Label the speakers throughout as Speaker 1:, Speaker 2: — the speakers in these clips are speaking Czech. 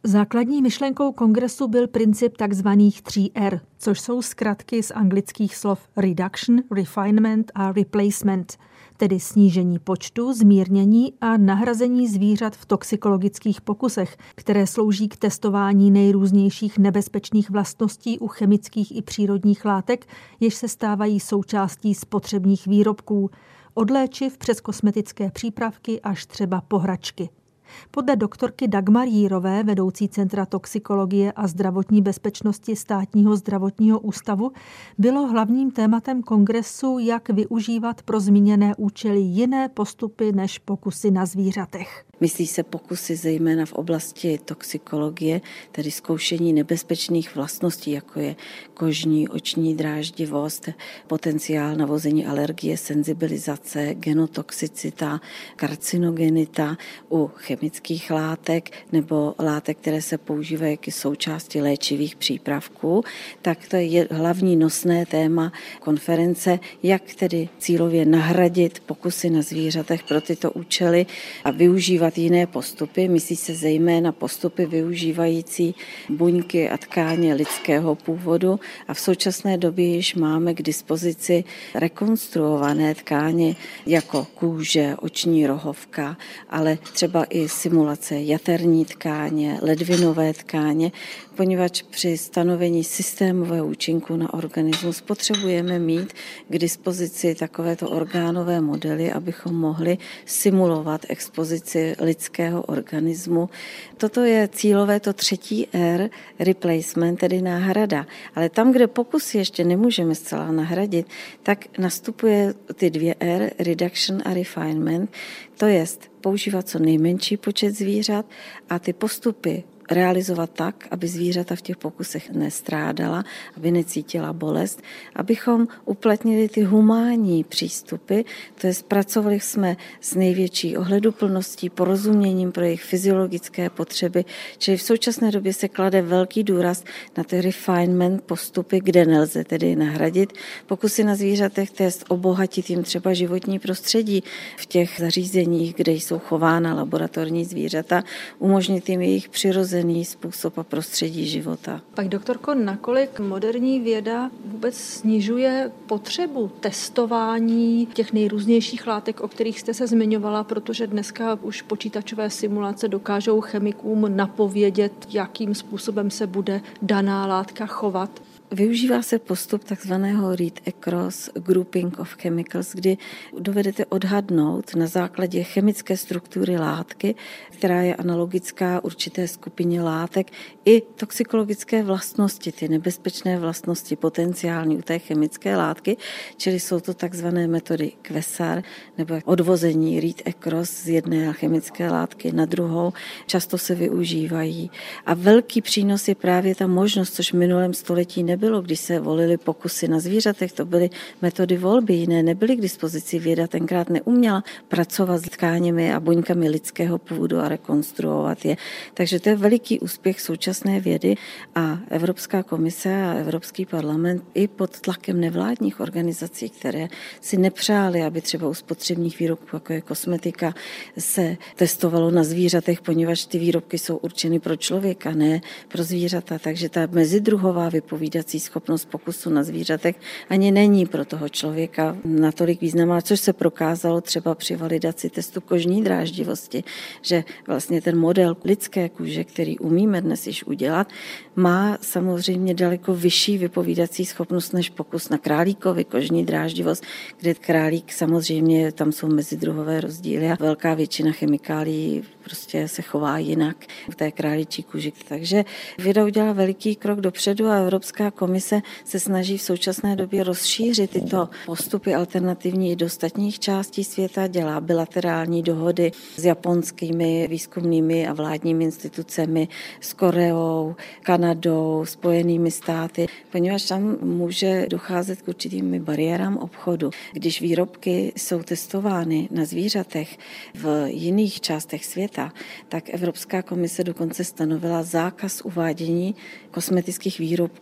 Speaker 1: Základní myšlenkou kongresu byl princip tzv. 3R, což jsou zkratky z anglických slov reduction, refinement a replacement, tedy snížení počtu, zmírnění a nahrazení zvířat v toxikologických pokusech, které slouží k testování nejrůznějších nebezpečných vlastností u chemických i přírodních látek, jež se stávají součástí spotřebních výrobků, od léčiv přes kosmetické přípravky až třeba po hračky. Podle doktorky Dagmar Jírové, vedoucí Centra toxikologie a zdravotní bezpečnosti Státního zdravotního ústavu, bylo hlavním tématem kongresu, jak využívat pro zmíněné účely jiné postupy než pokusy na zvířatech.
Speaker 2: Myslí se pokusy zejména v oblasti toxikologie, tedy zkoušení nebezpečných vlastností, jako je kožní, oční dráždivost, potenciál navození alergie, senzibilizace, genotoxicita, karcinogenita u chemických látek nebo látek, které se používají jako součástí léčivých přípravků. Tak to je hlavní nosné téma konference, jak tedy cílově nahradit pokusy na zvířatech pro tyto účely a využívat jiné postupy. Myslí se zejména postupy využívající buňky a tkáně lidského původu a v současné době již máme k dispozici rekonstruované tkáně jako kůže, oční rohovka, ale třeba i simulace jaterní tkáně, ledvinové tkáně, poněvadž při stanovení systémového účinku na organismus potřebujeme mít k dispozici takovéto orgánové modely, abychom mohli simulovat expozici lidského organismu. Toto je cílové to 3R, replacement, tedy náhrada. Ale tam, kde pokusy ještě nemůžeme zcela nahradit, tak nastupuje ty 2R, reduction a refinement, to jest používat co nejmenší počet zvířat a ty postupy realizovat tak, aby zvířata v těch pokusech nestrádala, aby necítila bolest, abychom uplatnili ty humánní přístupy, to je pracovali jsme s největší ohleduplností, porozuměním pro jejich fyziologické potřeby, čili v současné době se klade velký důraz na ty refinement postupy, kde nelze tedy nahradit pokusy na zvířatech, to je obohatit jim třeba životní prostředí v těch zařízeních, kde jsou chována laboratorní zvířata, umožnit jim jejich přirozený způsob a prostředí života.
Speaker 1: Pak doktorko, nakolik moderní věda vůbec snižuje potřebu testování těch nejrůznějších látek, o kterých jste se zmiňovala, protože dneska už počítačové simulace dokážou chemikům napovědět, jakým způsobem se bude daná látka chovat?
Speaker 2: Využívá se postup takzvaného read across grouping of chemicals, kdy dovedete odhadnout na základě chemické struktury látky, která je analogická určité skupině látek, i toxikologické vlastnosti, ty nebezpečné vlastnosti potenciální u té chemické látky, čili jsou to takzvané metody QUESAR nebo odvození read across z jedné chemické látky na druhou. Často se využívají. A velký přínos je právě ta možnost, což v minulém století nebylo, když se volily pokusy na zvířatech, to byly metody volby, jiné nebyly k dispozici. Věda tenkrát neuměla pracovat s tkáněmi a buňkami lidského původu a rekonstruovat je. Takže to je veliký úspěch současné vědy a Evropská komise a Evropský parlament i pod tlakem nevládních organizací, které si nepřáli, aby třeba u spotřebních výrobků, jako je kosmetika, se testovalo na zvířatech, poněvadž ty výrobky jsou určeny pro člověka, ne pro zvířata. Takže ta mezidruhová vypovídací schopnost pokusu na zvířatech ani není pro toho člověka natolik významná, což se prokázalo třeba při validaci testu kožní dráždivosti, že vlastně ten model lidské kůže, který umíme dnes již udělat, má samozřejmě daleko vyšší vypovídací schopnost než pokus na králíkovi kožní dráždivost, kde králík samozřejmě, tam jsou mezidruhové rozdíly a velká většina chemikálií prostě se chová jinak v té králičí kůži. Takže věda udělala veliký krok dopředu a Evropská komise se snaží v současné době rozšířit tyto postupy alternativní i do ostatních částí světa, dělá bilaterální dohody s japonskými výzkumnými a vládními institucemi, s Koreou, Kanadou, Spojenými státy, poněvadž tam může docházet k určitým bariérám obchodu. Když výrobky jsou testovány na zvířatech v jiných částech světa, tak Evropská komise dokonce stanovila zákaz uvádění kosmetických výrobků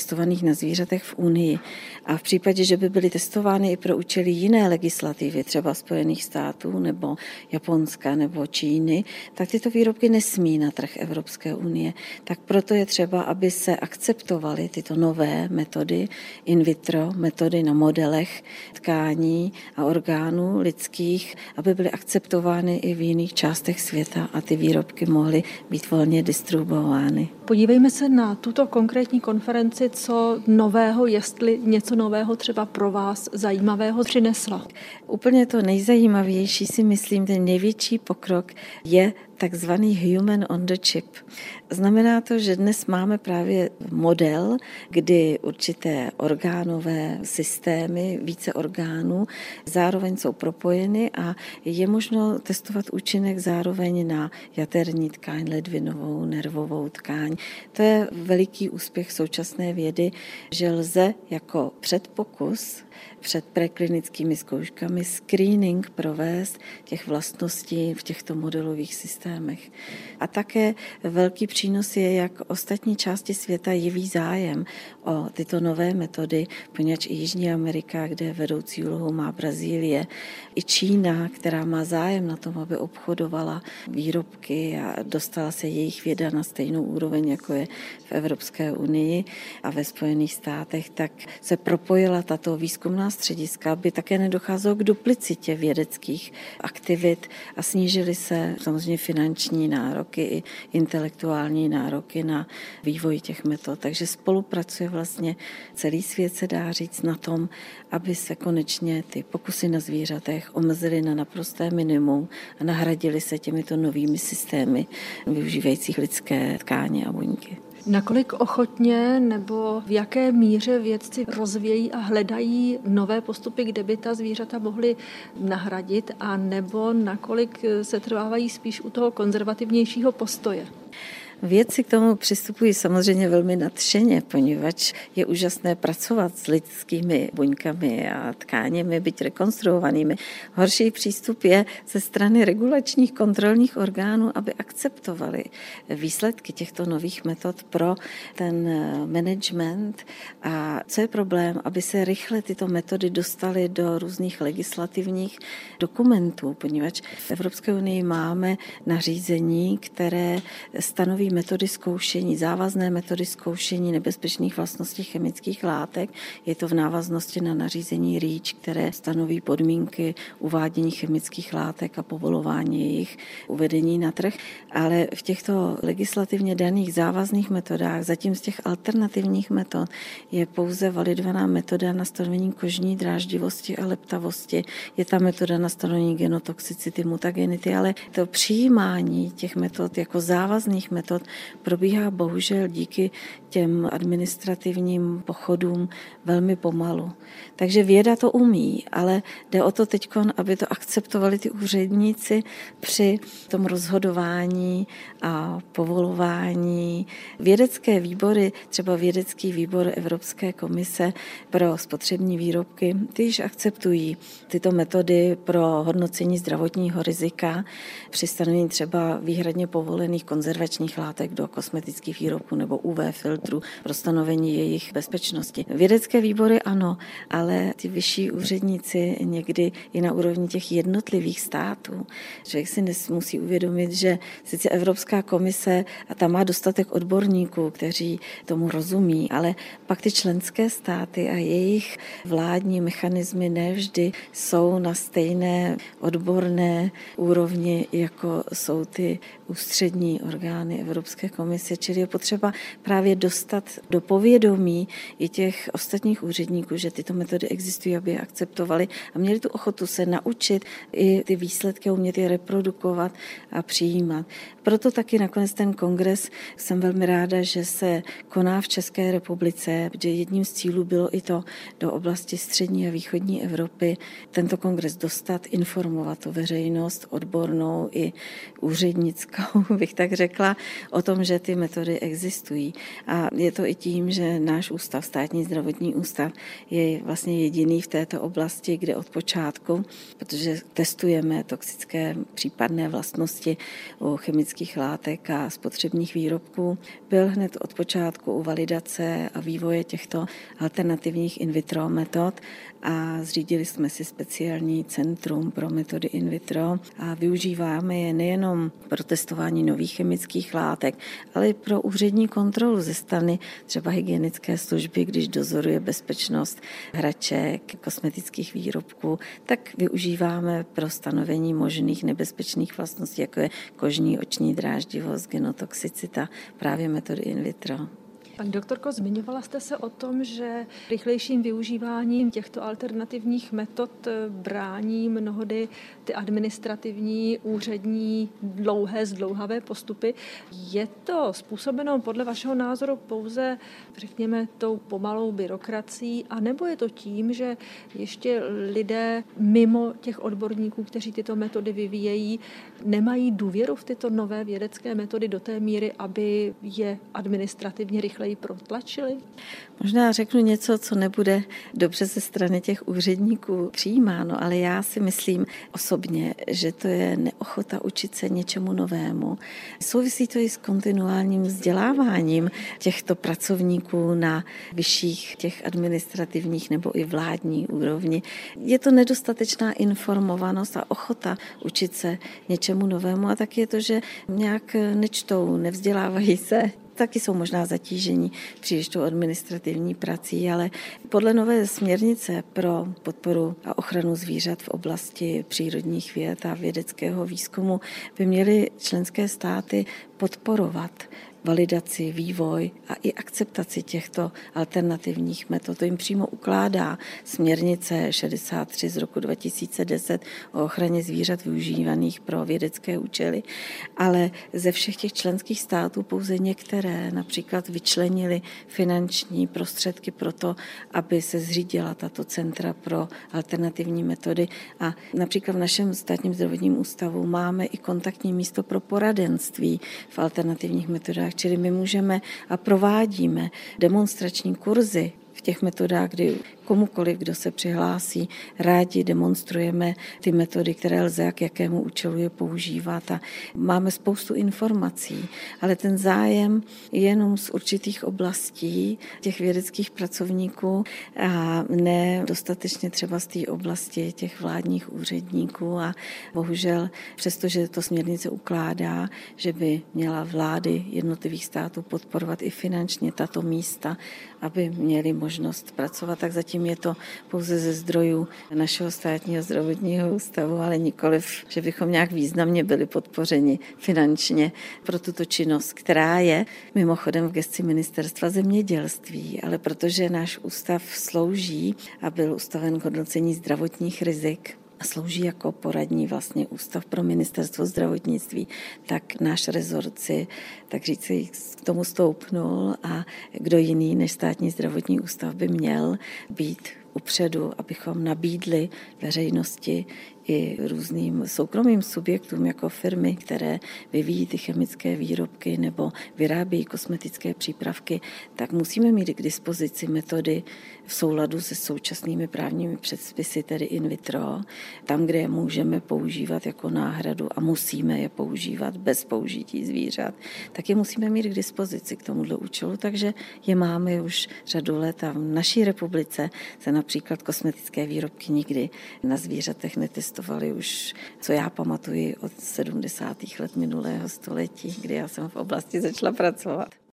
Speaker 2: testovaných na zvířatech v Unii. A v případě, že by byly testovány i pro účely jiné legislativy, třeba Spojených států nebo Japonska nebo Číny, tak tyto výrobky nesmí na trh Evropské unie. Tak proto je třeba, aby se akceptovaly tyto nové metody in vitro, metody na modelech tkání a orgánů lidských, aby byly akceptovány i v jiných částech světa a ty výrobky mohly být volně distribuovány.
Speaker 1: Podívejme se na tuto konkrétní konferenci, co nového, jestli něco nového třeba pro vás zajímavého přinesla.
Speaker 2: Úplně to nejzajímavější si myslím, ten největší pokrok je takzvaný human on the chip. Znamená to, že dnes máme právě model, kdy určité orgánové systémy, více orgánů, zároveň jsou propojeny a je možno testovat účinek zároveň na jaterní tkáň, ledvinovou, nervovou tkáň. To je veliký úspěch současné vědy, že lze jako předpokus před preklinickými zkouškami screening provést těch vlastností v těchto modelových systémech. A také velký přínos je, jak ostatní části světa jeví zájem o tyto nové metody, poněvadž i Jižní Amerika, kde vedoucí úlohu má Brazílie, i Čína, která má zájem na tom, aby obchodovala výrobky a dostala se jejich věda na stejnou úroveň, jako je v Evropské unii a ve Spojených státech, tak se propojila tato výzkumná střediska, aby také nedocházelo k duplicitě vědeckých aktivit a snížily se samozřejmě finanční nároky i intelektuální nároky na vývoj těch metod. Takže spolupracuje vlastně celý svět, se dá říct, na tom, aby se konečně ty pokusy na zvířatech omezily na naprosté minimum a nahradily se těmito novými systémy využívajících lidské tkáně a buňky.
Speaker 1: Nakolik ochotně nebo v jaké míře vědci rozvíjejí a hledají nové postupy, kde by ta zvířata mohly nahradit, a nebo nakolik se trvávají spíš u toho konzervativnějšího postoje?
Speaker 2: Vědci k tomu přistupují samozřejmě velmi nadšeně, poněvadž je úžasné pracovat s lidskými buňkami a tkáněmi, byť rekonstruovanými. Horší přístup je ze strany regulačních kontrolních orgánů, aby akceptovali výsledky těchto nových metod pro ten management. A co je problém, aby se rychle tyto metody dostaly do různých legislativních dokumentů, poněvadž v Evropské unii máme nařízení, které stanoví metody zkoušení, závazné metody zkoušení nebezpečných vlastností chemických látek. Je to v návaznosti na nařízení REACH, které stanoví podmínky uvádění chemických látek a povolování jejich uvedení na trh. Ale v těchto legislativně daných závazných metodách, zatím z těch alternativních metod, je pouze validovaná metoda na stanovení kožní dráždivosti a leptavosti. Je ta metoda na stanovení genotoxicity, mutagenity, ale to přijímání těch metod jako závazných metod probíhá bohužel díky těm administrativním pochodům velmi pomalu. Takže věda to umí, ale jde o to teďkon, aby to akceptovali ty úředníci při tom rozhodování a povolování. Vědecké výbory, třeba vědecký výbor Evropské komise pro spotřební výrobky, ty již akceptují tyto metody pro hodnocení zdravotního rizika při stanovení třeba výhradně povolených konzervačních látek do kosmetických výrobků nebo UV filtrů pro stanovení jejich bezpečnosti. Vědecké výbory ano, ale ty vyšší úředníci někdy i na úrovni těch jednotlivých států. Člověk si musí uvědomit, že sice Evropská komise a tam má dostatek odborníků, kteří tomu rozumí, ale pak ty členské státy a jejich vládní mechanismy nevždy jsou na stejné odborné úrovni, jako jsou ty ústřední orgány Evropské komise, čili je potřeba právě dostat do povědomí i těch ostatních úředníků, že tyto metody existují, aby je akceptovali a měli tu ochotu se naučit i ty výsledky umět je reprodukovat a přijímat. Proto taky nakonec ten kongres, jsem velmi ráda, že se koná v České republice, kde jedním z cílů bylo i to do oblasti střední a východní Evropy tento kongres dostat, informovat o veřejnost odbornou i úřednickou, bych tak řekla, o tom, že ty metody existují. A je to i tím, že náš ústav, Státní zdravotní ústav, je vlastně jediný v této oblasti, kde od počátku, protože testujeme toxické případné vlastnosti u chemických látek a spotřebních výrobků, byl hned od počátku u validace a vývoje těchto alternativních in vitro metod a zřídili jsme si speciální centrum pro metody in vitro a využíváme je nejenom pro testování nových chemických látek, ale i pro úřední kontrolu ze strany třeba hygienické služby, když dozoruje bezpečnost hraček, kosmetických výrobků, tak využíváme pro stanovení možných nebezpečných vlastností, jako je kožní, oční dráždivost, genotoxicita, právě metody in vitro.
Speaker 1: Paní doktorko, zmiňovala jste se o tom, že rychlejším využíváním těchto alternativních metod brání mnohdy ty administrativní, úřední, zdlouhavé postupy. Je to způsobeno podle vašeho názoru pouze, řekněme, tou pomalou byrokracií, anebo je to tím, že ještě lidé mimo těch odborníků, kteří tyto metody vyvíjejí, nemají důvěru v tyto nové vědecké metody do té míry, aby je administrativně rychleji protlačili?
Speaker 2: Možná řeknu něco, co nebude dobře ze strany těch úředníků přijímáno, ale já si myslím osobně, že to je neochota učit se něčemu novému. Souvisí to i s kontinuálním vzděláváním těchto pracovníků na vyšších těch administrativních nebo i vládní úrovni. Je to nedostatečná informovanost a ochota učit se něčemu novému a taky je to, že nějak nečtou, nevzdělávají se. Taky jsou možná zatížení příliš tou administrativní prací, ale podle nové směrnice pro podporu a ochranu zvířat v oblasti přírodních věd a vědeckého výzkumu by měly členské státy podporovat validaci, vývoj a i akceptaci těchto alternativních metod. To jim přímo ukládá směrnice 63 z roku 2010 o ochraně zvířat využívaných pro vědecké účely, ale ze všech těch členských států pouze některé například vyčlenili finanční prostředky pro to, aby se zřídila tato centra pro alternativní metody a například v našem Státním zdravotním ústavu máme i kontaktní místo pro poradenství v alternativních metodách, čili my můžeme a provádíme demonstrační kurzy v těch metodách, kdy komukoliv, kdo se přihlásí, rádi demonstrujeme ty metody, které lze k jakému účelu je používat a máme spoustu informací, ale ten zájem je jenom z určitých oblastí těch vědeckých pracovníků a ne dostatečně třeba z té oblasti těch vládních úředníků a bohužel, přestože to směrnice ukládá, že by měla vlády jednotlivých států podporovat i finančně tato místa, aby měli možnost pracovat, tak zatím je to pouze ze zdrojů našeho Státního zdravotního ústavu, ale nikoliv, že bychom nějak významně byli podpořeni finančně pro tuto činnost, která je mimochodem v gesci Ministerstva zemědělství, ale protože náš ústav slouží a byl ustaven k hodnocení zdravotních rizik, a slouží jako poradní vlastně ústav pro Ministerstvo zdravotnictví, tak náš rezort si, tak říci, k tomu stoupnul a kdo jiný než Státní zdravotní ústav by měl být upředu, abychom nabídli veřejnosti i různým soukromým subjektům jako firmy, které vyvíjí ty chemické výrobky nebo vyrábějí kosmetické přípravky, tak musíme mít k dispozici metody v souladu se současnými právními předpisy, tedy in vitro, tam, kde je můžeme používat jako náhradu a musíme je používat bez použití zvířat, tak je musíme mít k dispozici k tomuto účelu, takže je máme už řadu let a v naší republice se například kosmetické výrobky nikdy na zvířatech netestovaly už, co já pamatuji od 70. let minulého století, kdy já jsem v oblasti začala pracovat.